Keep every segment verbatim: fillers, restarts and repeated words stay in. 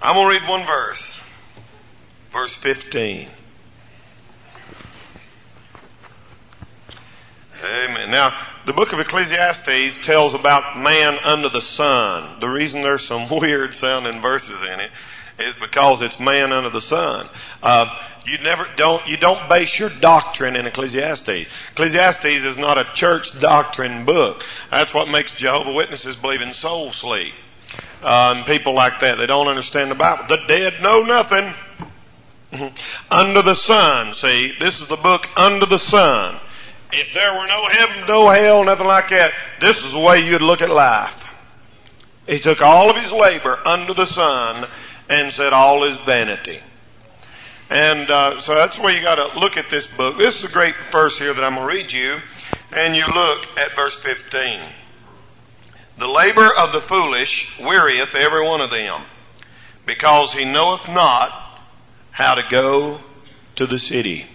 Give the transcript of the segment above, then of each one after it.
I'm going to read one verse. Verse fifteen. Amen. Now, the book of Ecclesiastes tells about man under the sun. The reason there's some weird sounding verses in it is because it's man under the sun. Uh, you never don't, you don't base your doctrine in Ecclesiastes. Ecclesiastes is not a church doctrine book. That's what makes Jehovah's Witnesses believe in soul sleep. Uh, and people like that, they don't understand the Bible. The dead know nothing. Under the sun, see, this is the book under the sun. If there were no heaven, no hell, nothing like that, this is the way you'd look at life. He took all of his labor under the sun and said all is vanity. And uh, so that's where you got to look at this book. This is a great verse here that I'm going to read you. And you look at verse fifteen. The labor of the foolish wearieth every one of them, because he knoweth not how to go to the city.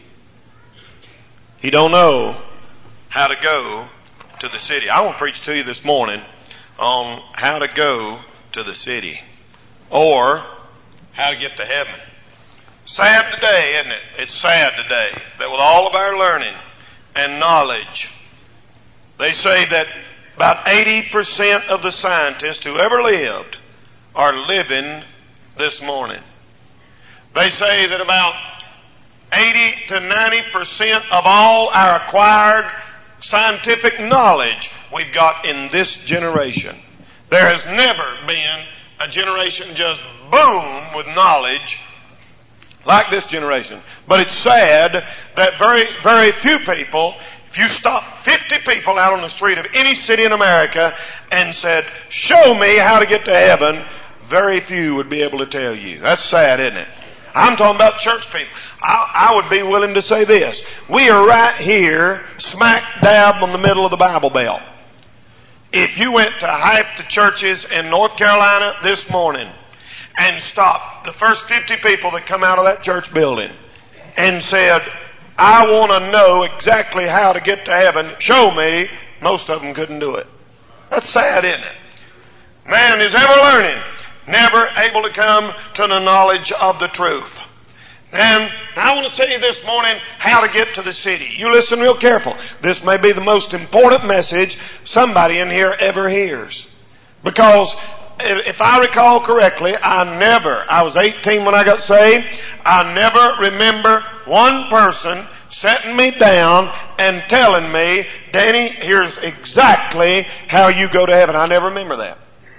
He don't know how to go to the city. I want to preach to you this morning on how to go to the city, or how to get to heaven. Sad today, isn't it? It's sad today that with all of our learning and knowledge, they say that about eighty percent of the scientists who ever lived are living this morning. They say that about eighty to ninety percent of all our acquired scientific knowledge we've got in this generation. There has never been a generation just boom with knowledge like this generation. But it's sad that very, very few people, if you stop fifty people out on the street of any city in America and said, show me how to get to heaven, very few would be able to tell you. That's sad, isn't it? I'm talking about church people. I, I would be willing to say this. We are right here, smack dab in the middle of the Bible Belt. If you went to half the churches in North Carolina this morning and stopped the first fifty people that come out of that church building and said, I want to know exactly how to get to heaven, show me, most of them couldn't do it. That's sad, isn't it? Man is ever learning, never able to come to the knowledge of the truth. And I want to tell you this morning how to get to the city. You listen real careful. This may be the most important message somebody in here ever hears. Because if I recall correctly, I never, I was eighteen when I got saved, I never remember one person setting me down and telling me, Danny, here's exactly how you go to heaven. I never remember that.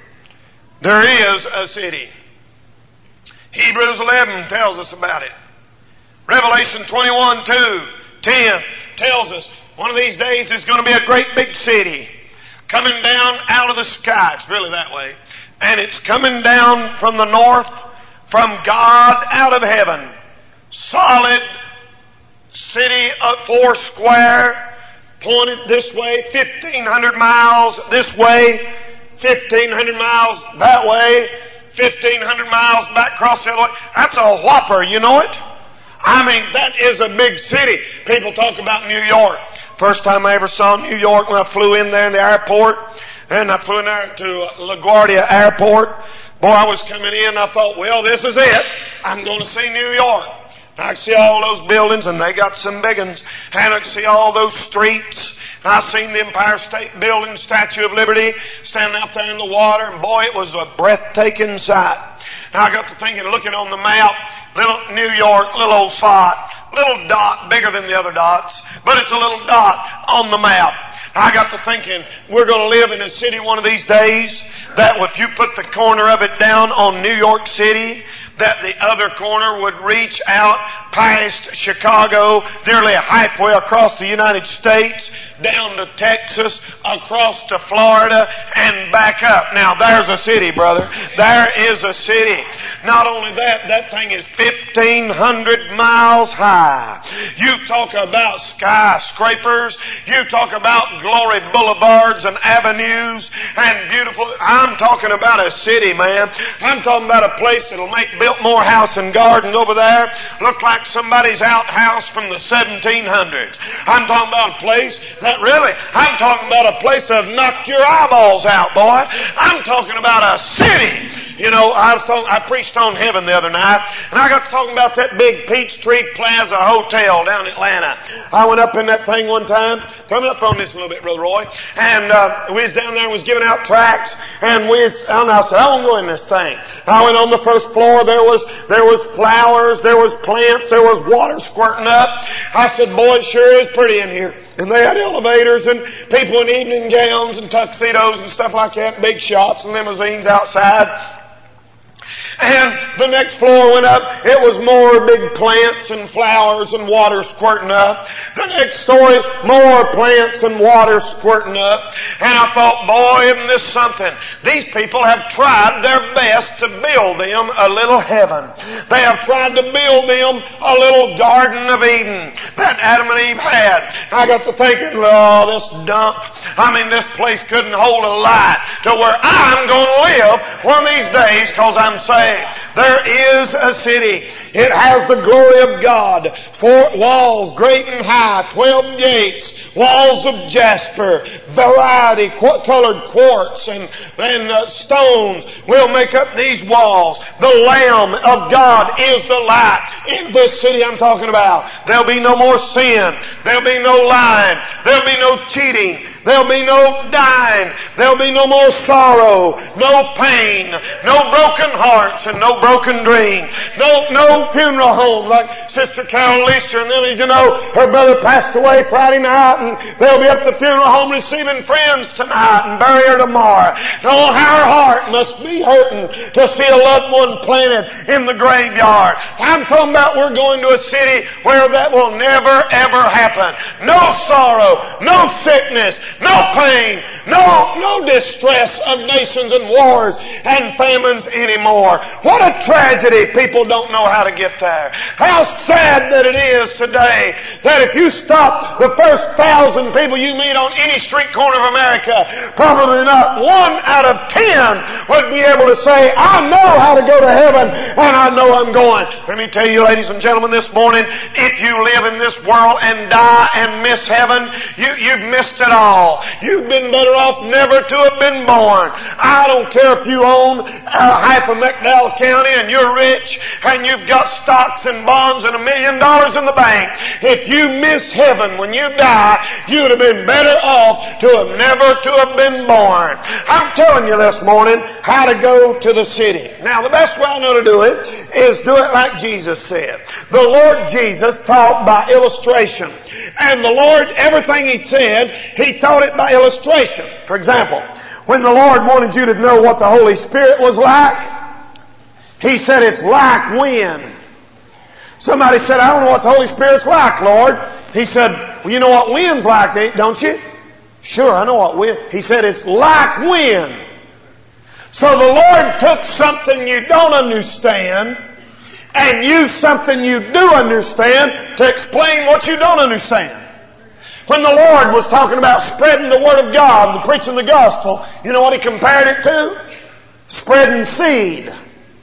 There is a city. Hebrews eleven tells us about it. Revelation twenty-one, two, ten tells us one of these days there's going to be a great big city coming down out of the sky. It's really that way. And it's coming down from the north, from God out of heaven. Solid city of four square, pointed this way, fifteen hundred miles this way, fifteen hundred miles that way, fifteen hundred miles back across the other way. That's a whopper, you know it? I mean, that is a big city. People talk about New York. First time I ever saw New York when I flew in there in the airport, and I flew in there to LaGuardia Airport. Boy, I was coming in, I thought, well, this is it. I'm going to see New York. I could see all those buildings, and they got some big ones. And I could see all those streets. And I seen the Empire State Building, Statue of Liberty, standing out there in the water. And boy, it was a breathtaking sight. Now I got to thinking, looking on the map, little New York, little old spot, little dot, bigger than the other dots, but it's a little dot on the map. I got to thinking, we're going to live in a city one of these days that if you put the corner of it down on New York City, that the other corner would reach out past Chicago, nearly halfway across the United States, down to Texas, across to Florida, and back up. Now there's a city, brother. There is a city. Not only that, that thing is fifteen hundred miles high. You talk about skyscrapers. You talk about glory boulevards and avenues and beautiful. I'm talking about a city, man. I'm talking about a place that'll make Biltmore House and Gardens over there look like somebody's outhouse from the seventeen hundreds. I'm talking about a place that really, I'm talking about a place that'll knock your eyeballs out, boy. I'm talking about a city. You know, I was talking, I preached on heaven the other night, and I got to talking about that big Peachtree Plaza Hotel down in Atlanta. I went up in that thing one time, coming up on this a little bit, Brother Roy, and uh, we was down there and was giving out tracts, and we was, and I said, I want to go in this thing. I went on the first floor, there was, there was flowers, there was plants, there was water squirting up. I said, boy, it sure is pretty in here. And they had elevators and people in evening gowns and tuxedos and stuff like that, big shots and limousines outside. And the next floor went up. It was more big plants and flowers and water squirting up. The next story, more plants and water squirting up. And I thought, boy, isn't this something? These people have tried their best to build them a little heaven. They have tried to build them a little Garden of Eden that Adam and Eve had. I got to thinking, oh, this dump. I mean, this place couldn't hold a light to where I'm going to live one of these days because I'm saved. There is a city. It has the glory of God. Four walls, great and high, twelve gates, walls of jasper, variety, qu- colored quartz and, and uh, stones will make up these walls. The Lamb of God is the light in this city I'm talking about. There'll be no more sin. There'll be no lying. There'll be no cheating. There'll be no dying. There'll be no more sorrow, no pain, no broken hearts, and no broken dream. No, no funeral home like Sister Carol Leaster and them. As you know, her brother passed away Friday night, and they'll be up at the funeral home receiving friends tonight and bury her tomorrow. Oh, our heart must be hurting to see a loved one planted in the graveyard. I'm talking about we're going to a city where that will never ever happen. No sorrow, no sickness, no pain, no, no distress of nations and wars and famines anymore. What a tragedy. People don't know how to get there. How sad that it is today that if you stop the first thousand people you meet on any street corner of America, probably not one out of ten would be able to say, I know how to go to heaven and I know I'm going. Let me tell you, ladies and gentlemen, this morning, if you live in this world and die and miss heaven, you, you've missed it all. You've been better off never to have been born. I don't care if you own uh, half of McDowell County and you're rich and you've got stocks and bonds and a million dollars in the bank. If you miss heaven when you die, you would have been better off to have never to have been born. I'm telling you this morning how to go to the city. Now, the best way I know to do it is do it like Jesus said. The Lord Jesus taught by illustration. And the Lord, everything He said, He taught it by illustration. For example, when the Lord wanted you to know what the Holy Spirit was like, He said it's like wind. Somebody said, I don't know what the Holy Spirit's like, Lord. He said, well, you know what wind's like, don't you? Sure, I know what wind. He said it's like wind. So the Lord took something you don't understand and used something you do understand to explain what you don't understand. When the Lord was talking about spreading the Word of God, the preaching the gospel, you know what He compared it to? Spreading seed.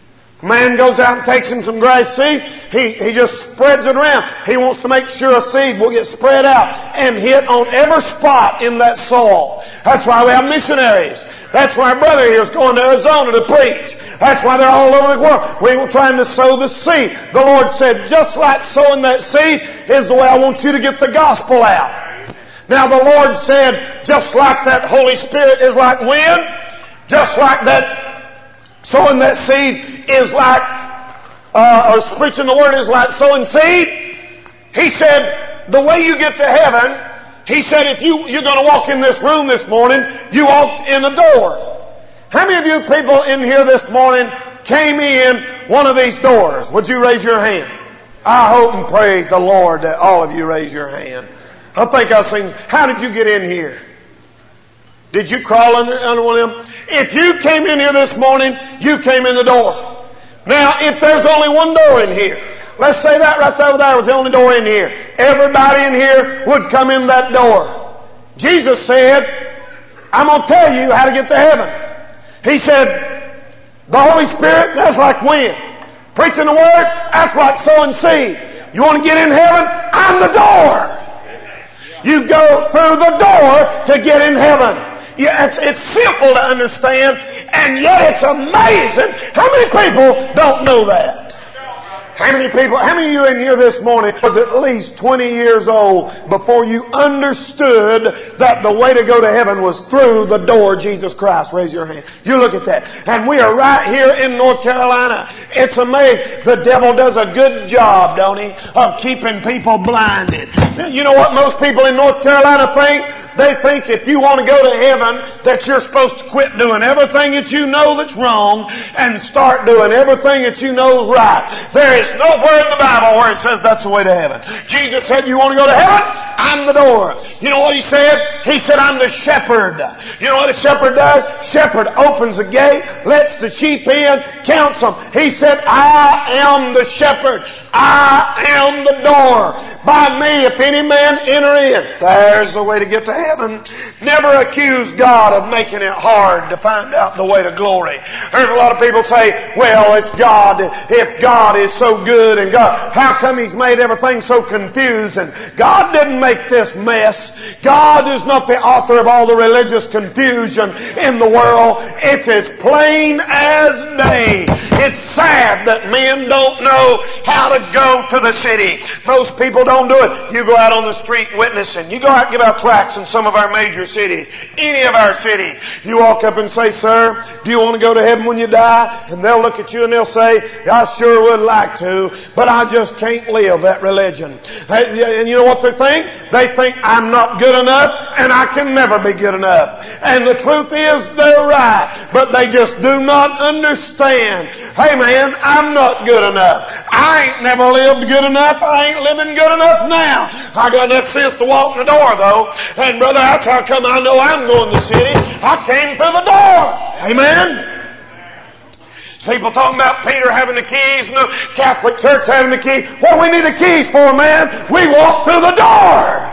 Man goes out and takes him some grass seed. He, he just spreads it around. He wants to make sure a seed will get spread out and hit on every spot in that soil. That's why we have missionaries. That's why our brother here is going to Arizona to preach. That's why they're all over the world. We were trying to sow the seed. The Lord said, just like sowing that seed is the way I want you to get the gospel out. Now the Lord said, just like that Holy Spirit is like wind, just like that sowing that seed is like, uh, or preaching the Word is like sowing seed. He said, the way you get to heaven, He said, if you, you're going to walk in this room this morning, you walked in a door. How many of you people in here this morning came in one of these doors? Would you raise your hand? I hope and pray the Lord that all of you raise your hand. I think I've seen, how did you get in here? Did you crawl under, under one of them? If you came in here this morning, you came in the door. Now, if there's only one door in here, let's say that right there, there was the only door in here. Everybody in here would come in that door. Jesus said, I'm going to tell you how to get to heaven. He said, the Holy Spirit, that's like wind. Preaching the Word, that's like sowing seed. You want to get in heaven? I'm the door. You go through the door to get in heaven. Yeah, it's, it's simple to understand, and yet it's amazing how many people don't know that. How many people, how many of you in here this morning was at least twenty years old before you understood that the way to go to heaven was through the door of Jesus Christ? Raise your hand. You look at that. And we are right here in North Carolina. It's amazing. The devil does a good job, don't he, of keeping people blinded. You know what most people in North Carolina think? They think if you want to go to heaven that you're supposed to quit doing everything that you know that's wrong and start doing everything that you know is right. There is nowhere in the Bible where it says that's the way to heaven. Jesus said, you want to go to heaven? I'm the door. You know what he said? He said, I'm the shepherd. You know what a shepherd does? Shepherd opens the gate, lets the sheep in, counts them. He said, I am the shepherd. I am the door. By me, if any man enter in. There's the way to get to heaven. Never accuse God of making it hard to find out the way to glory. There's a lot of people say, well, it's God. If God is so good and God, how come He's made everything so confusing? God didn't make this mess. God is not the author of all the religious confusion in the world. It's as plain as day. It's sad that men don't know how to go to the city. Most people don't do it. You go out on the street witnessing. You go out and give out tracts in some of our major cities. Any of our cities. You walk up and say, sir, do you want to go to heaven when you die? And they'll look at you and they'll say, I sure would like to, but I just can't live that religion. And you know what they think? They think I'm not good enough and I can never be good enough. And the truth is they're right, but they just do not understand. Hey man, I'm not good enough. I ain't never lived good enough. I ain't living good enough now. I got enough sense to walk in the door though. And brother, that's how come I know I'm going to the city. I came through the door. Amen. People talking about Peter having the keys and the Catholic Church having the key. What do we need the keys for, man? We walk through the door.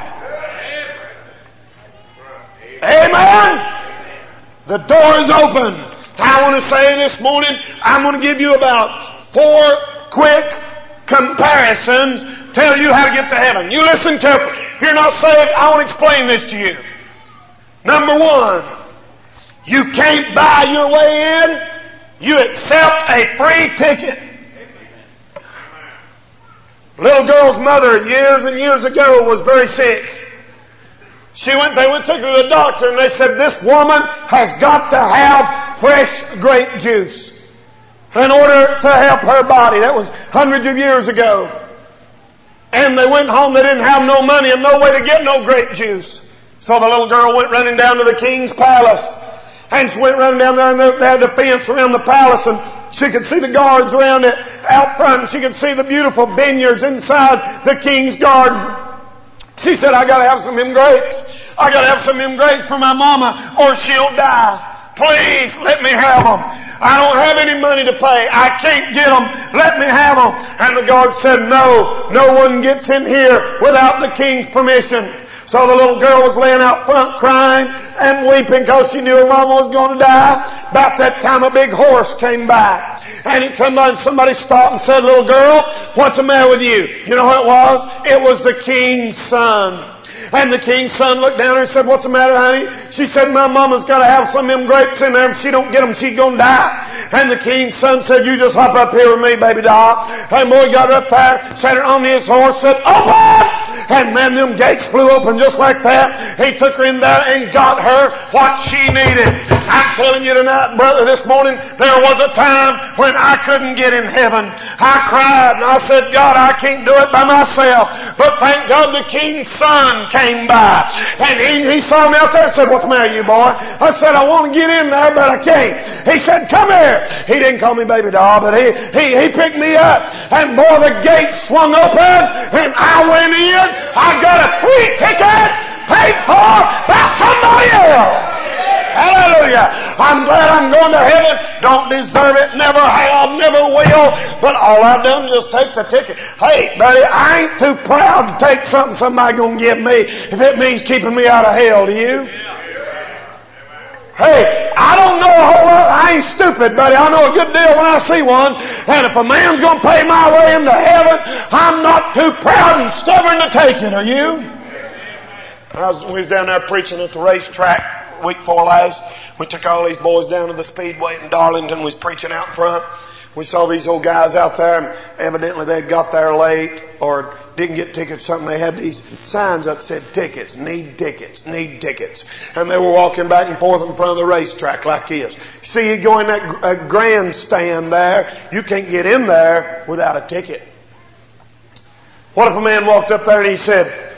Amen. The door is open. I want to say this morning, I'm going to give you about four quick comparisons, tell you how to get to heaven. You listen carefully. If you're not saved, I want to explain this to you. Number one, you can't buy your way in. You accept a free ticket. Little girl's mother years and years ago was very sick. She went, they went, took her to the doctor and they said, this woman has got to have fresh grape juice in order to help her body. That was hundreds of years ago. And they went home, they didn't have no money and no way to get no grape juice. So the little girl went running down to the king's palace. And she went running down there and they had the fence around the palace and she could see the guards around it out front and she could see the beautiful vineyards inside the king's garden. She said, I gotta have some of them grapes. I gotta have some of them grapes for my mama or she'll die. Please let me have them. I don't have any money to pay. I can't get them. Let me have them. And the guard said, no, no one gets in here without the king's permission. So the little girl was laying out front crying and weeping because she knew her mama was going to die. About that time a big horse came by. And he come by and somebody stopped and said, little girl, what's the matter with you? You know what it was? It was the king's son. And the king's son looked down and said, what's the matter, honey? She said, my mama's got to have some of them grapes in there. If she don't get them, she's going to die. And the king's son said, you just hop up here with me, baby doll. And boy got up there, sat her on his horse, said, open! And man, them gates flew open just like that. He took her in there and got her what she needed. I'm telling you tonight, brother, this morning, there was a time when I couldn't get in heaven. I cried and I said, God, I can't do it by myself. But thank God the king's son came by. And he, he saw me out there and said, what's the matter, you boy? I said, I want to get in there, but I can't. He said, come here. He didn't call me baby doll, but he, he, he picked me up. And boy, the gate swung open and I went in. I got a free ticket paid for by somebody else. Hallelujah. I'm glad I'm going to heaven. Don't deserve it. Never have. Never will. But all I've done is just take the ticket. Hey, buddy, I ain't too proud to take something somebody going to give me if it means keeping me out of hell. Do you? Hey, I don't know a whole lot. I ain't stupid, buddy. I know a good deal when I see one. And if a man's going to pay my way into heaven, I'm not too proud and stubborn to take it. Are you? I was, we was down there preaching at the racetrack week before last, we took all these boys down to the Speedway in Darlington. We was preaching out in front. We saw these old guys out there, and evidently they'd got there late or didn't get tickets or something. They had these signs up that said tickets, need tickets, need tickets. And they were walking back and forth in front of the racetrack like this. See, you go in that uh, grandstand there, you can't get in there without a ticket. What if a man walked up there and he said,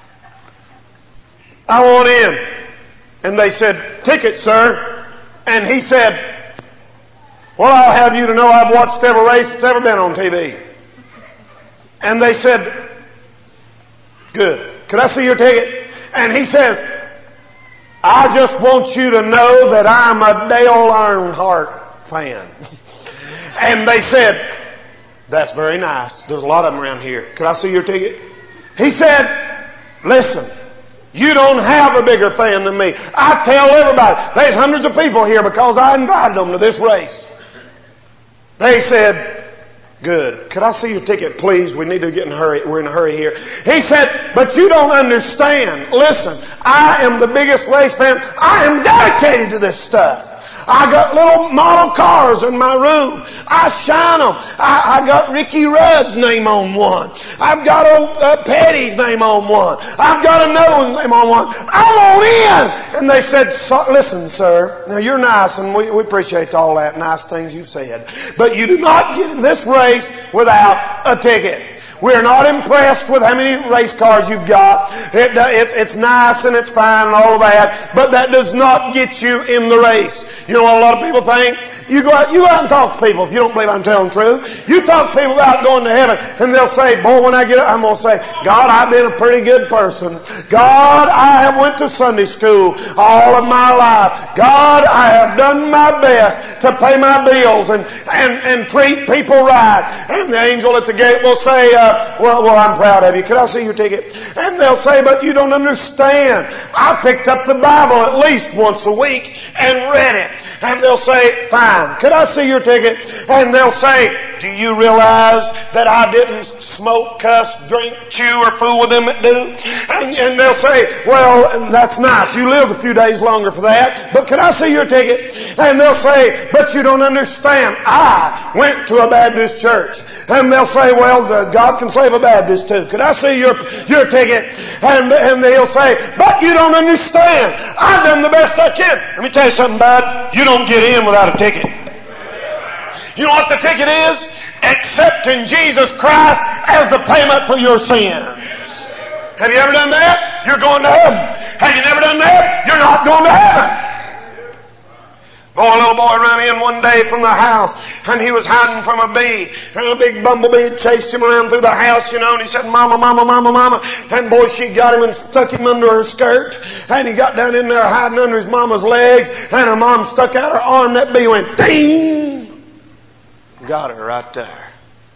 I want in. And they said, ticket, sir. And he said, well, I'll have you to know I've watched every race that's ever been on T V. And they said, good. Could I see your ticket? And he says, I just want you to know that I'm a Dale Earnhardt fan. And they said, that's very nice. There's a lot of them around here. Could I see your ticket? He said, listen, you don't have a bigger fan than me. I tell everybody, there's hundreds of people here because I invited them to this race. They said, good. Could I see your ticket, please? We need to get in a hurry. We're in a hurry here. He said, but you don't understand. Listen, I am the biggest race fan. I am dedicated to this stuff. I got little model cars in my room. I shine them. I, I got Ricky Rudd's name on one. I've got old uh, Petty's name on one. I've got another one's name on one. I want in. And they said, so, listen, sir, now you're nice and we, we appreciate all that nice things you've said. But you do not get in this race without a ticket. We're not impressed with how many race cars you've got. It, it's, it's nice and it's fine and all of that, but that does not get you in the race. You know what a lot of people think? You go out, you go out and talk to people if you don't believe I'm telling the truth. You talk to people about going to heaven and they'll say, boy, when I get up, I'm going to say, God, I've been a pretty good person. God, I have went to Sunday school all of my life. God, I have done my best to pay my bills and, and, and treat people right. And the angel at the gate will say, uh, well, well, I'm proud of you. Could I see your ticket? And they'll say, but you don't understand. I picked up the Bible at least once a week and read it. And they'll say, fine. Could I see your ticket? And they'll say, do you realize that I didn't smoke, cuss, drink, chew, or fool with them that do? And, and they'll say, well, that's nice. You lived a few days longer for that. But could I see your ticket? And they'll say, but you don't understand. I went to a Baptist church. And they'll say, well, the God can save a Baptist too. Could I see your, your ticket? And, and they'll say, but you don't understand. I've done the best I can. Let me tell you something, bud. You don't get in without a ticket. You know what the ticket is? Accepting Jesus Christ as the payment for your sins. Have you ever done that? You're going to heaven. Have you never done that? You're not going to heaven. Boy, a little boy ran in one day from the house, and he was hiding from a bee, and a big bumblebee chased him around through the house, you know, and he said, Mama, Mama, Mama, Mama. And boy, she got him and stuck him under her skirt, and he got down in there hiding under his mama's legs, and her mom stuck out her arm, that bee went ding! Got her right there.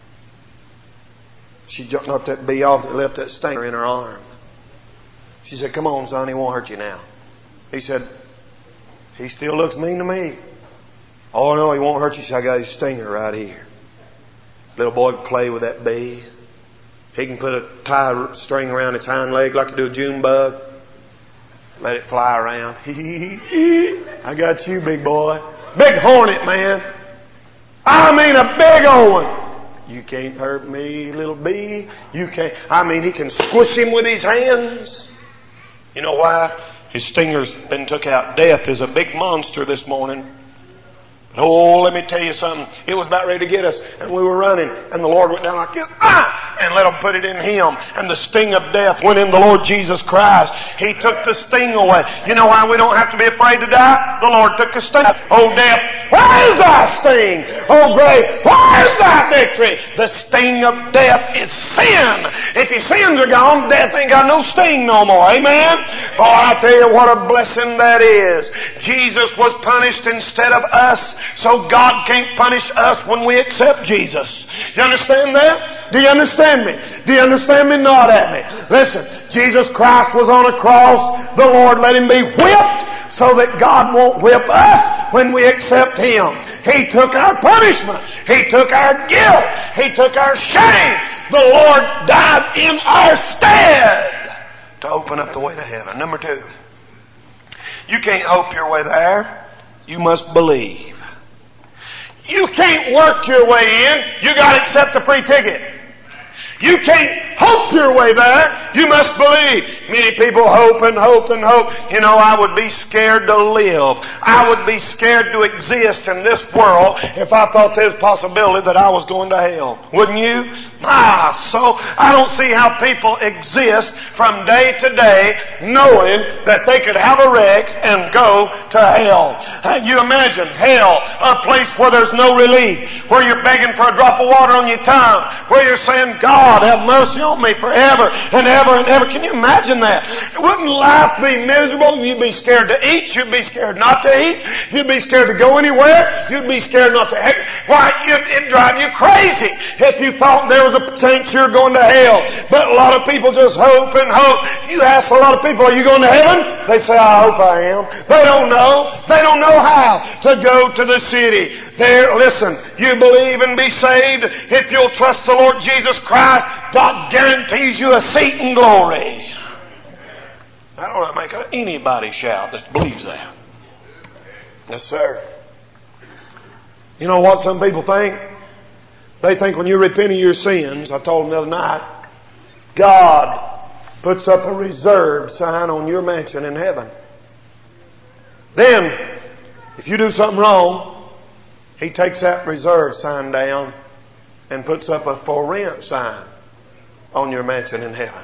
She knocked that bee off and left that stinger in her arm. She said, come on, son, he won't hurt you now. He said, he still looks mean to me. Oh, no, he won't hurt you. So I got his stinger right here. Little boy can play with that bee. He can put a tie string around its hind leg like you do a June bug. Let it fly around. I got you, big boy. Big hornet, man. I mean a big old one. You can't hurt me, little bee. You can't. I mean, he can squish him with his hands. You know why? His stinger's been took out. Death is a big monster this morning. But oh, let me tell you something. It was about ready to get us, and we were running, and the Lord went down like this, ah, and let him put it in him. And the sting of death went in the Lord Jesus Christ. He took the sting away. You know why we don't have to be afraid to die? The Lord took the sting. Oh, death, where is thy sting? Oh, grave, where is thy victory? The sting of death is sin. If your sins are gone, death ain't got no sting no more. Amen? Oh, I tell you what a blessing that is. Jesus was punished instead of us, so God can't punish us when we accept Jesus. Do you understand that? Do you understand me? Do you understand me? Nod at me. Listen, Jesus Christ was on a cross. The Lord let him be whipped so that God won't whip us when we accept him. He took our punishment. He took our guilt. He took our shame. The Lord died in our stead to open up the way to heaven. Number two, You can't hope your way there. You must believe. You can't work your way in. You got to accept the free ticket. You can't hope your way there. You must believe. Many people hope and hope and hope. You know, I would be scared to live. I would be scared to exist in this world if I thought there's a possibility that I was going to hell. Wouldn't you? My soul. I don't see how people exist from day to day knowing that they could have a wreck and go to hell. You imagine hell, a place where there's no relief, where you're begging for a drop of water on your tongue, where you're saying, God, have mercy on me forever and ever and ever. Can you imagine that? Wouldn't life be miserable? You'd be scared to eat. You'd be scared not to eat. You'd be scared to go anywhere. You'd be scared not to... Why, it'd drive you crazy if you thought there was a chance you're going to hell. But a lot of people just hope and hope. You ask a lot of people, are you going to heaven? They say, I hope I am. They don't know. They don't know how to go to the city. There, listen, you believe and be saved. If you'll trust the Lord Jesus Christ, God guarantees you a seat in glory. I don't want to make anybody shout that believes that. Yes, sir. You know what some people think? They think when you repent of your sins, I told them the other night, God puts up a reserved sign on your mansion in heaven. Then, if you do something wrong, He takes that reserved sign down and puts up a for rent sign on your mansion in heaven.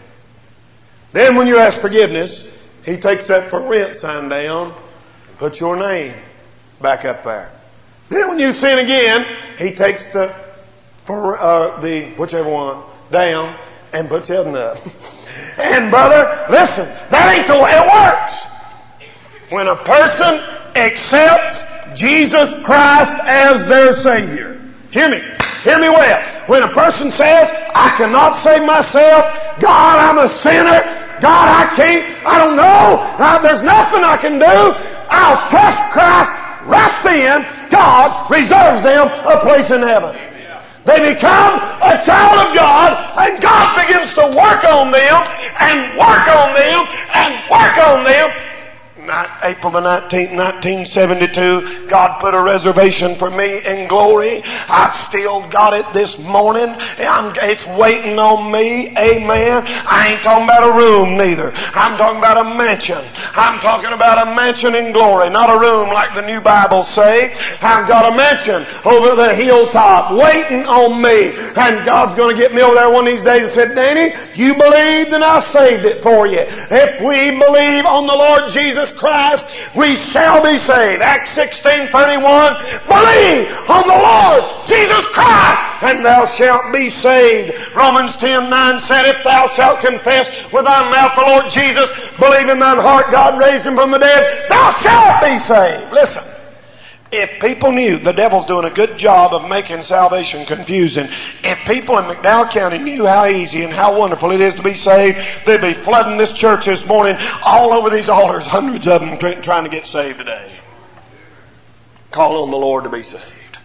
Then when you ask forgiveness, He takes that for rent sign down, puts your name back up there. Then when you sin again, He takes the for uh, the whichever one down and puts it up. And brother, listen, that ain't the way it works. When a person accepts Jesus Christ as their Savior, hear me, hear me well. When a person says, I cannot save myself, God, I'm a sinner, God, I can't, I don't know, uh, there's nothing I can do, I'll trust Christ. Right then, God reserves them a place in heaven. They become a child of God, and God begins to work on them, and work on them, and work on them. April the nineteenth, nineteen seventy-two, God put a reservation for me in glory. I've still got it this morning. I'm, it's waiting on me. Amen. I ain't talking about a room neither. I'm talking about a mansion. I'm talking about a mansion in glory, not a room like the New Bible say. I've got a mansion over the hilltop waiting on me. And God's going to get me over there one of these days and said, Danny, you believed and I saved it for you. If we believe on the Lord Jesus Christ, we shall be saved. Acts sixteen thirty-one, believe on the Lord Jesus Christ and thou shalt be saved. Romans ten nine said, if thou shalt confess with thy mouth the Lord Jesus, believe in thine heart God raised him from the dead, thou shalt be saved. Listen, if people knew, the devil's doing a good job of making salvation confusing. If people in McDowell County knew how easy and how wonderful it is to be saved, they'd be flooding this church this morning all over these altars, hundreds of them trying to get saved today. Call on the Lord to be saved.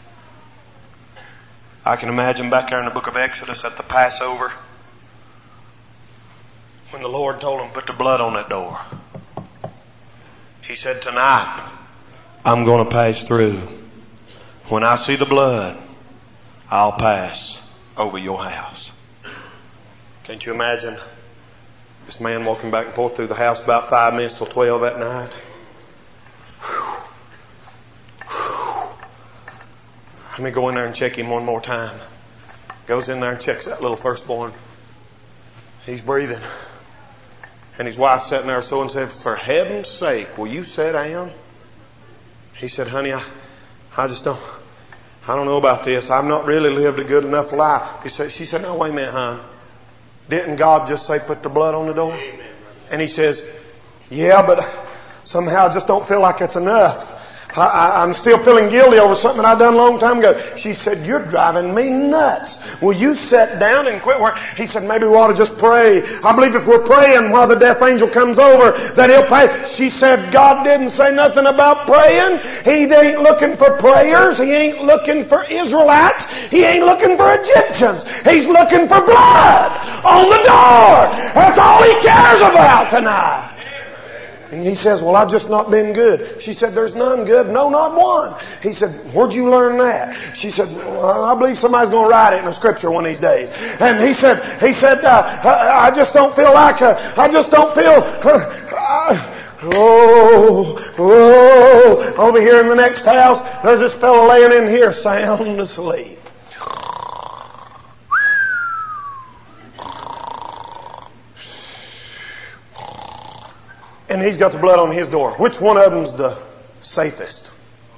I can imagine back there in the book of Exodus at the Passover, when the Lord told him, put the blood on that door. He said, tonight, I'm going to pass through. When I see the blood, I'll pass over your house. Can't you imagine this man walking back and forth through the house about five minutes till twelve at night? Whew. Whew. Let me go in there and check him one more time. Goes in there and checks that little firstborn. He's breathing. And his wife sitting there so and said, for heaven's sake, will you sit down? He said, honey, I, I just don't, I don't know about this. I've not really lived a good enough life. He said, she said, no, wait a minute, hon. Didn't God just say put the blood on the door? Amen. And he says, yeah, but somehow I just don't feel like it's enough. I, I, I'm still feeling guilty over something I done a long time ago. She said, you're driving me nuts. Will you sit down and quit work? He said, maybe we ought to just pray. I believe if we're praying while the death angel comes over, that he'll pay. She said, God didn't say nothing about praying. He ain't looking for prayers. He ain't looking for Israelites. He ain't looking for Egyptians. He's looking for blood on the door. That's all he cares about tonight. And he says, well, I've just not been good. She said, there's none good. No, not one. He said, where'd you learn that? She said, well, I believe somebody's going to write it in a scripture one of these days. And he said, he said, uh, I, I just don't feel like, uh, I just don't feel, uh, uh, oh, oh, over here in the next house, there's this fellow laying in here sound asleep. And he's got the blood on his door. Which one of them's the safest?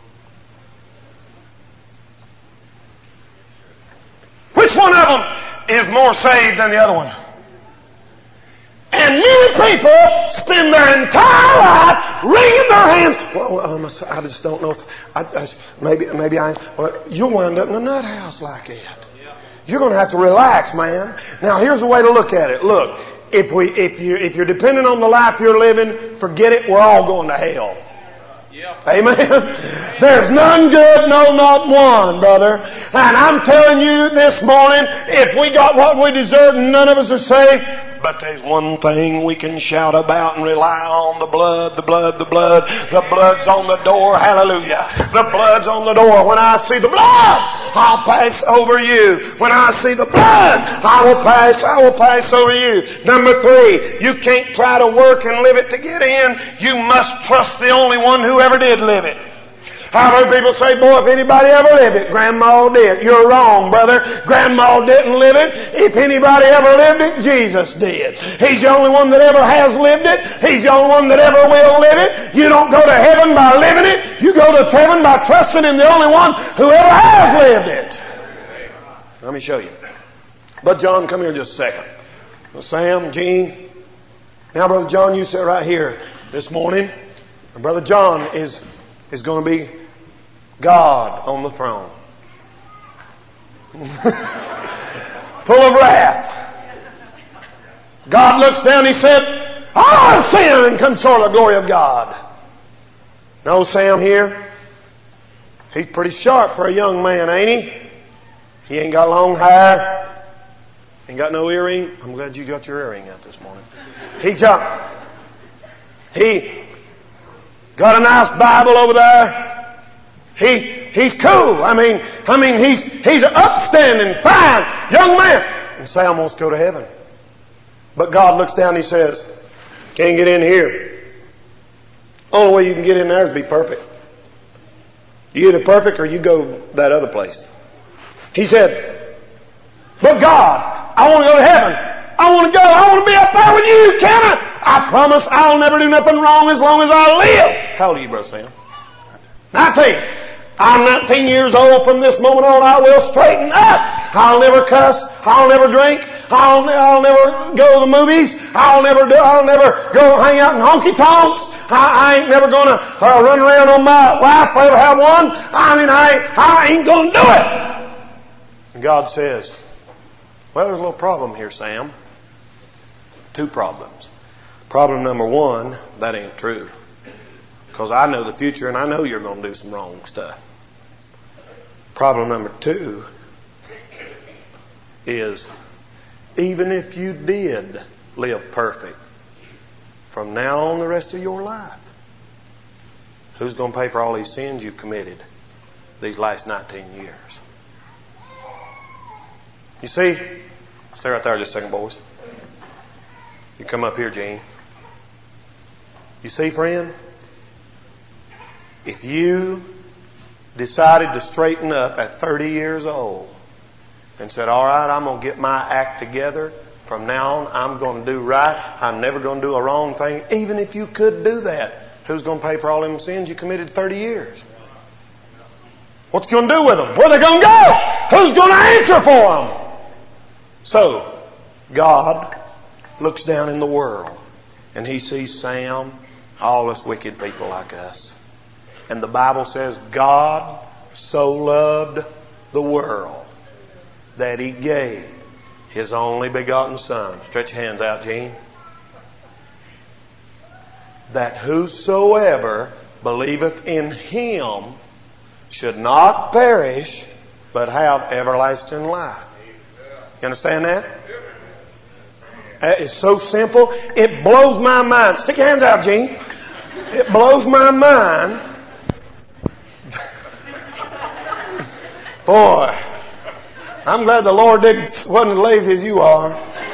Which one of them is more saved than the other one? And many people spend their entire life wringing their hands. Well, um, I just don't know if I, I, maybe maybe I. Well, you'll wind up in a nut house like that. You're going to have to relax, man. Now, here's a way to look at it. Look. If we, if you, if you're dependent on the life you're living, forget it. We're all going to hell. Yep. Amen. There's none good, no, not one, brother. And I'm telling you this morning, if we got what we deserve, none of us are saved. But there's one thing we can shout about and rely on: the blood, the blood, the blood. The blood's on the door. Hallelujah. The blood's on the door. When I see the blood, I'll pass over you. When I see the blood, I will pass, I will pass over you. Number three, you can't try to work and live it to get in. You must trust the only one who ever did live it. I've heard people say, boy, if anybody ever lived it, Grandma did. You're wrong, brother. Grandma didn't live it. If anybody ever lived it, Jesus did. He's the only one that ever has lived it. He's the only one that ever will live it. You don't go to heaven by living it. You go to heaven by trusting in the only one who ever has lived it. Let me show you. But John, come here just a second. Well, Sam, Gene. Now, Brother John, you sit right here this morning. And Brother John is, is going to be God on the throne. Full of wrath. God looks down, He said, I have sinned and come short of the glory of God. No, Sam here, he's pretty sharp for a young man, ain't he? He ain't got long hair. Ain't got no earring. I'm glad you got your earring out this morning. He got, he got a nice Bible over there. He, he's cool. I mean, I mean, he's, he's an upstanding, fine young man. And Sam wants to go to heaven. But God looks down and He says, can't get in here. Only way you can get in there is be perfect. You either perfect or you go that other place. He said, but God, I want to go to heaven. I want to go. I want to be up there with you. Can I? I promise I'll never do nothing wrong as long as I live. How old are you, Brother Sam? nineteen. I'm nineteen years old. From this moment on, I will straighten up. I'll never cuss. I'll never drink. I'll, I'll never go to the movies. I'll never do. I'll never go hang out in honky tonks. I, I ain't never going to uh, run around on my wife if I ever have one. I mean, I ain't, I ain't going to do it. And God says, well, there's a little problem here, Sam. Two problems. Problem number one, that ain't true. Because I know the future and I know you're going to do some wrong stuff. Problem number two is, even if you did live perfect, from now on the rest of your life, who's going to pay for all these sins you've committed these last nineteen years? You see? Stay right there just a second, boys. You come up here, Gene. You see, friend? If you decided to straighten up at thirty years old and said, all right, I'm going to get my act together. From now on, I'm going to do right. I'm never going to do a wrong thing. Even if you could do that, who's going to pay for all them sins you committed thirty years? What's going to do with them? Where are they going to go? Who's going to answer for them? So, God looks down in the world and He sees Sam, all us wicked people like us. And the Bible says God so loved the world that He gave His only begotten Son. Stretch your hands out, Gene. That whosoever believeth in Him should not perish, but have everlasting life. You understand that? That is so simple. It blows my mind. Stick your hands out, Gene. It blows my mind. Boy, I'm glad the Lord didn't, wasn't as lazy as you are.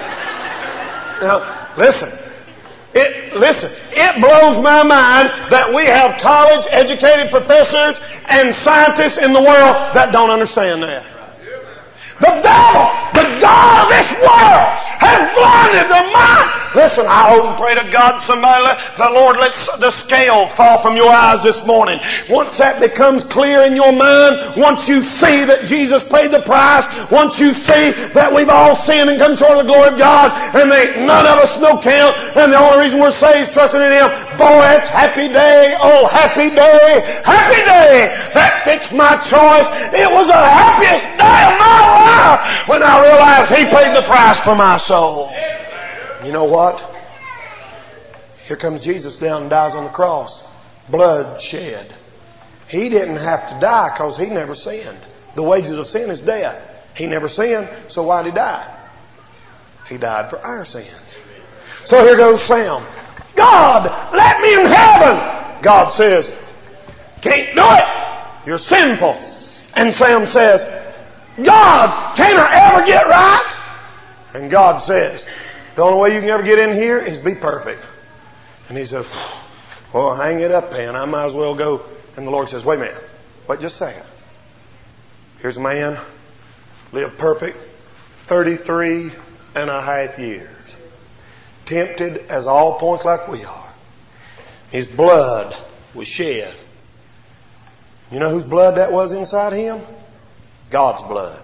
Now, listen. It, listen, it blows my mind that we have college-educated professors and scientists in the world that don't understand that. The devil, the God of this world, has blinded their mind. Listen, I hope and pray to God somebody, let, the Lord, let the scales fall from your eyes this morning. Once that becomes clear in your mind, once you see that Jesus paid the price, once you see that we've all sinned and come short of the glory of God, and they, none of us no count, and the only reason we're saved is trusting in Him. Boy, it's happy day. Oh, happy day. Happy day. That fixed my choice. It was the happiest day of my life when I realized He paid the price for my soul. You know what? Here comes Jesus down and dies on the cross. Blood shed. He didn't have to die because He never sinned. The wages of sin is death. He never sinned, so why did He die? He died for our sins. So here goes Sam. God, let me in heaven. God says, can't do it. You're sinful. And Sam says, God, can I ever get right? And God says, the only way you can ever get in here is be perfect. And he says, well, hang it up, Pan. I might as well go. And the Lord says, wait a minute. Wait just a second. Here's a man, lived perfect, thirty-three and a half years. Tempted as all points like we are. His blood was shed. You know whose blood that was inside him? God's blood.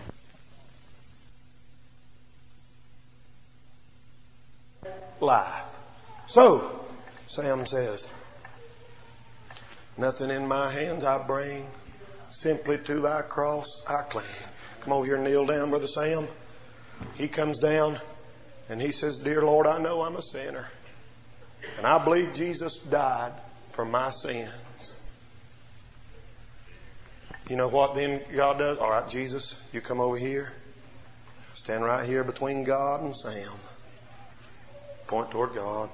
Life. So, Sam says, nothing in my hands I bring, simply to thy cross I cling. Come over here and kneel down, Brother Sam. He comes down and he says, dear Lord, I know I'm a sinner. And I believe Jesus died for my sins. You know what then God does? All right, Jesus, you come over here. Stand right here between God and Sam. Point toward God.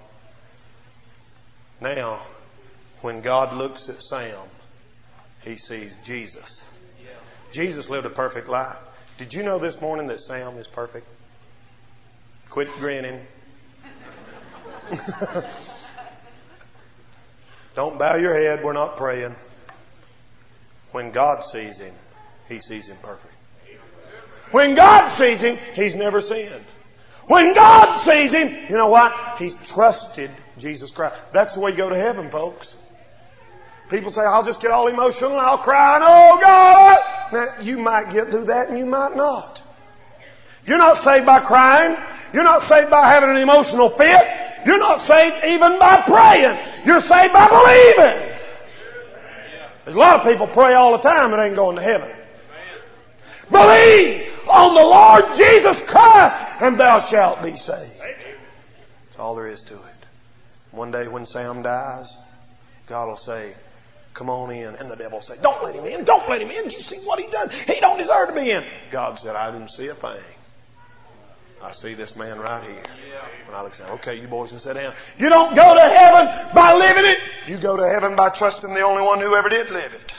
Now, when God looks at Sam, He sees Jesus. Jesus lived a perfect life. Did you know this morning that Sam is perfect? Quit grinning. Don't bow your head. We're not praying. When God sees him, He sees him perfect. When God sees him, he's never sinned. When God sees him, you know what? He's trusted Jesus Christ. That's the way you go to heaven, folks. People say, I'll just get all emotional and I'll cry and oh God. Now, you might get through that and you might not. You're not saved by crying. You're not saved by having an emotional fit. You're not saved even by praying. You're saved by believing. There's a lot of people pray all the time and ain't going to heaven. Believe on the Lord Jesus Christ and thou shalt be saved. That's all there is to it. One day when Sam dies, God will say, come on in. And the devil will say, don't let him in. Don't let him in. Did you see what he done? He don't deserve to be in. God said, I didn't see a thing. I see this man right here. When I look at him, okay, you boys can sit down. You don't go to heaven by living it. You go to heaven by trusting the only one who ever did live it.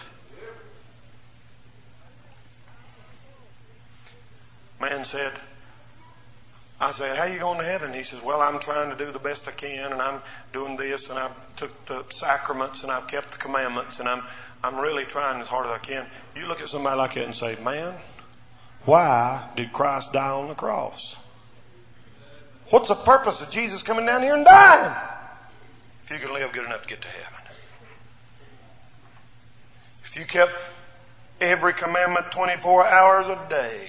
Man said, I said, how are you going to heaven? He says, well, I'm trying to do the best I can, and I'm doing this, and I've took the sacraments, and I've kept the commandments, and I'm I'm really trying as hard as I can. You look at somebody like that and say, man, why did Christ die on the cross? What's the purpose of Jesus coming down here and dying? If you can live good enough to get to heaven. If you kept every commandment twenty-four hours a day,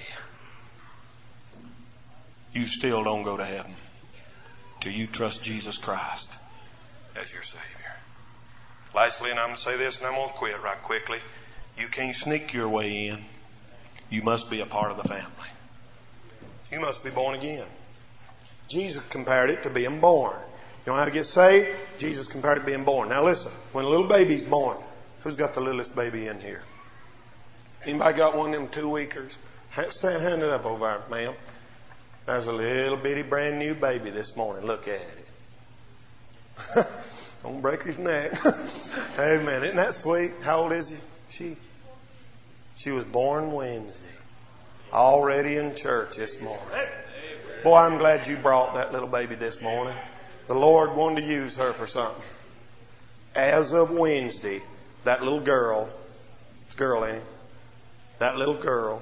you still don't go to heaven till you trust Jesus Christ as your Savior. Lastly, and I'm going to say this and I'm going to quit right quickly. You can't sneak your way in. You must be a part of the family. You must be born again. Jesus compared it to being born. You know how to get saved? Jesus compared it to being born. Now listen, when a little baby's born, who's got the littlest baby in here? Anybody got one of them two-weekers? Stand, hand it up over there, ma'am. There's a little bitty brand new baby this morning. Look at it. Don't break his neck. Amen. Isn't that sweet? How old is he? She? She was born Wednesday. Already in church this morning. Boy, I'm glad you brought that little baby this morning. The Lord wanted to use her for something. As of Wednesday, that little girl, it's a girl, ain't it? That little girl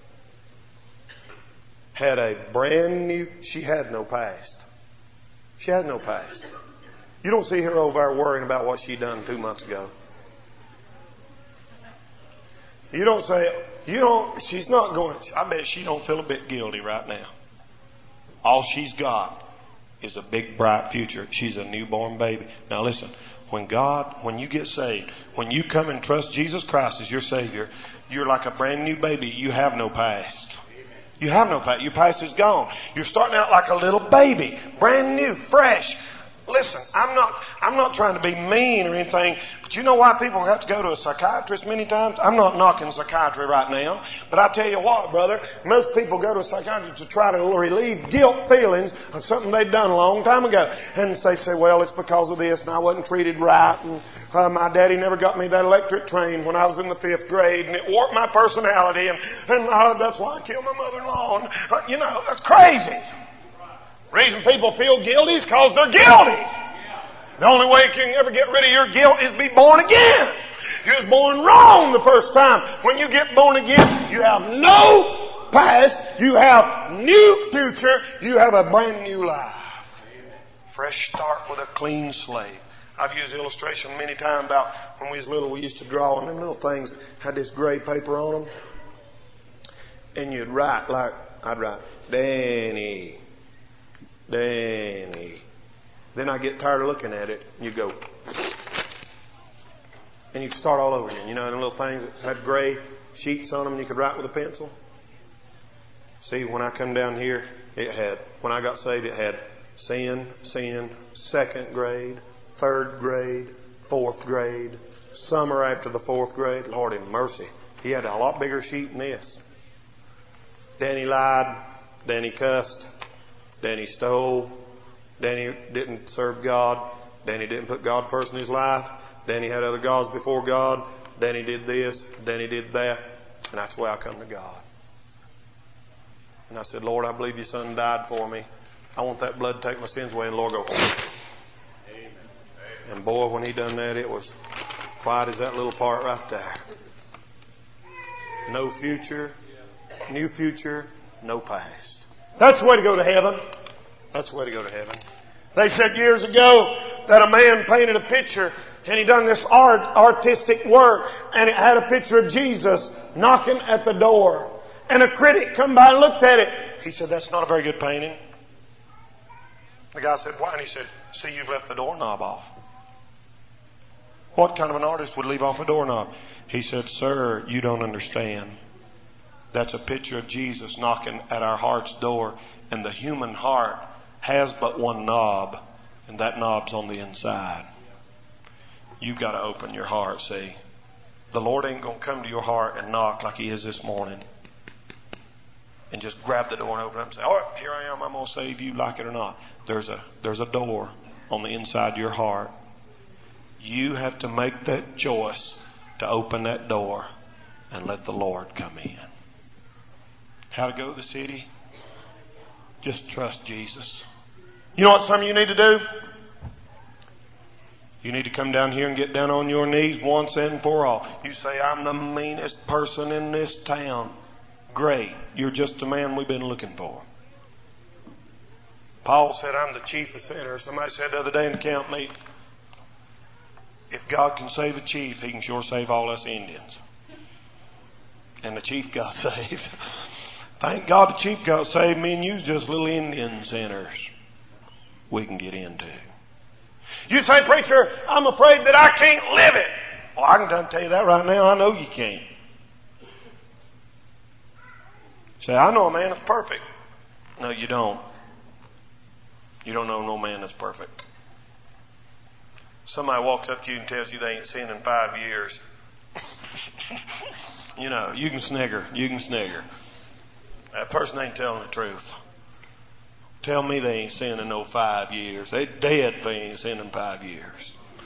had a brand new, she had no past. She had no past. You don't see her over there worrying about what she done two months ago. You don't say, you don't, she's not going, I bet she don't feel a bit guilty right now. All she's got is a big bright future. She's a newborn baby. Now listen, when God, when you get saved, when you come and trust Jesus Christ as your Savior, you're like a brand new baby. You have no past. You have no past. Your past is gone. You're starting out like a little baby, brand new, fresh. Listen, I'm not, I'm not trying to be mean or anything, but you know why people have to go to a psychiatrist many times? I'm not knocking psychiatry right now, but I tell you what, brother, most people go to a psychiatrist to try to relieve guilt feelings of something they've done a long time ago. And they say, well, it's because of this and I wasn't treated right and uh, my daddy never got me that electric train when I was in the fifth grade and it warped my personality and, and uh, that's why I killed my mother-in-law. And, uh, you know, that's crazy. Reason people feel guilty is because they're guilty. The only way you can ever get rid of your guilt is be born again. You was born wrong the first time. When you get born again, you have no past. You have new future. You have a brand new life. Fresh start with a clean slate. I've used the illustration many times about when we was little, we used to draw on them little things, had this gray paper on them. And you'd write like, I'd write, Danny. Danny. Then I get tired of looking at it. And you go. And you can start all over again. You know, and the little things that had gray sheets on them and you could write with a pencil. See, when I come down here, it had, when I got saved, it had sin, sin, second grade, third grade, fourth grade, summer after the fourth grade. Lord in mercy. He had a lot bigger sheet than this. Danny lied. Danny cussed. Danny stole. Danny didn't serve God. Danny didn't put God first in his life. Danny had other gods before God. Danny did this. Danny did that. And that's why I come to God. And I said, Lord, I believe your son died for me. I want that blood to take my sins away. And the Lord go, Amen. And boy, when he done that, it was quiet as that little part right there. No future, new future, no past. That's the way to go to heaven. That's the way to go to heaven. They said years ago that a man painted a picture and he done this art, artistic work and it had a picture of Jesus knocking at the door. And a critic come by and looked at it. He said, that's not a very good painting. The guy said, why? And he said, see, you've left the doorknob off. What kind of an artist would leave off a doorknob? He said, sir, you don't understand. That's a picture of Jesus knocking at our heart's door. And the human heart has but one knob. And that knob's on the inside. You've got to open your heart, see. The Lord ain't going to come to your heart and knock like he is this morning. And just grab the door and open it up and say, all right, here I am. I'm going to save you, like it or not. There's a, there's a door on the inside of your heart. You have to make that choice to open that door and let the Lord come in. How to go to the city? Just trust Jesus. You know what some of you need to do? You need to come down here and get down on your knees once and for all. You say, I'm the meanest person in this town. Great. You're just the man we've been looking for. Paul said, I'm the chief of sinners. Somebody said the other day in the camp meeting, if God can save a chief, he can sure save all us Indians. And the chief got saved. Thank God the chief got saved. Me and you just little Indian sinners we can get into. You say, preacher, I'm afraid that I can't live it. Well, I can tell you that right now. I know you can't. Say, I know a man that's perfect. No, you don't. You don't know no man that's perfect. Somebody walks up to you and tells you they ain't seen in five years. You know, you can snigger. You can snigger. That person ain't telling the truth. Tell me they ain't sinned in no five years. They dead if they ain't sinned in five years.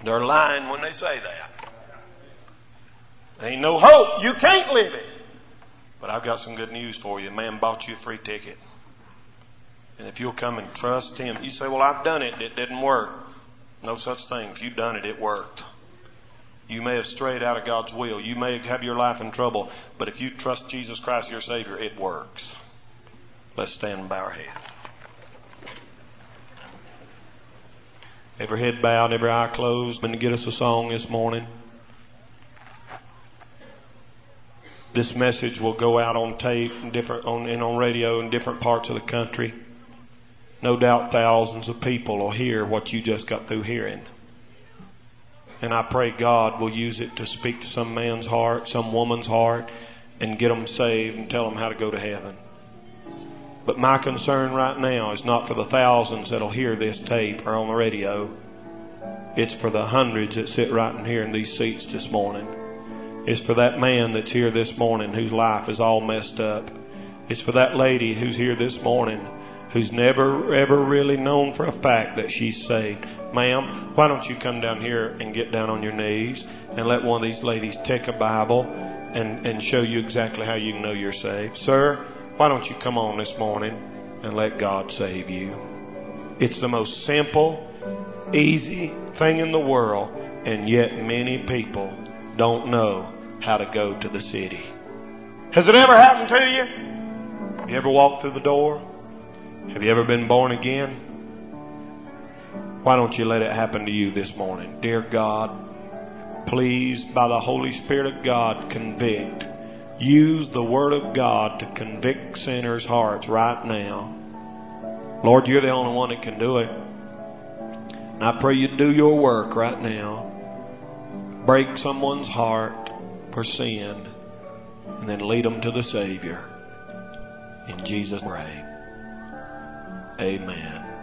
They're lying when they say that. Ain't no hope. You can't live it. But I've got some good news for you. Man bought you a free ticket. And if you'll come and trust Him, you say, well, I've done it. It didn't work. No such thing. If you've done it, it worked. You may have strayed out of God's will. You may have your life in trouble. But if you trust Jesus Christ, your Savior, it works. Let's stand and bow our head. Every head bowed, every eye closed. I'm going to get us a song this morning. This message will go out on tape and different on and on radio in different parts of the country. No doubt thousands of people will hear what you just got through hearing. And I pray God will use it to speak to some man's heart, some woman's heart, and get them saved and tell them how to go to heaven. But my concern right now is not for the thousands that'll hear this tape or on the radio. It's for the hundreds that sit right in here in these seats this morning. It's for that man that's here this morning whose life is all messed up. It's for that lady who's here this morning who's never ever really known for a fact that she's saved. Ma'am, why don't you come down here and get down on your knees and let one of these ladies take a Bible and, and show you exactly how you can know you're saved. Sir, why don't you come on this morning and let God save you? It's the most simple, easy thing in the world, and yet many people don't know how to go to the city. Has it ever happened to you? Have you ever walked through the door? Have you ever been born again? Why don't you let it happen to you this morning? Dear God, please, by the Holy Spirit of God, convict. Use the Word of God to convict sinners' hearts right now. Lord, you're the only one that can do it. And I pray you do your work right now. Break someone's heart for sin and then lead them to the Savior. In Jesus' name, amen.